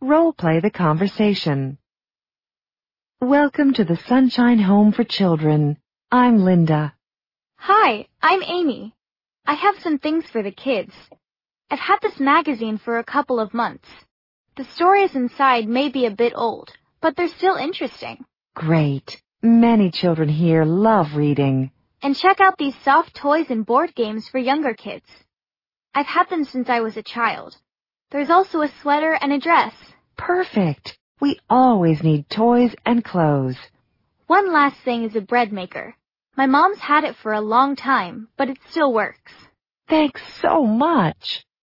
role play the conversation. Welcome to the Sunshine Home for Children. I'm Linda. Hi, I'm Amy. I have some things for the kids. I've had this magazine for a couple of months. The stories inside may be a bit old, but they're still interesting. Great. Many children here love reading. And check out these soft toys and board games for younger kids. I've had them since I was a child. There's also a sweater and a dress. Perfect. We always need toys and clothes. One last thing is a bread maker. My mom's had it for a long time, but it still works. Thanks so much.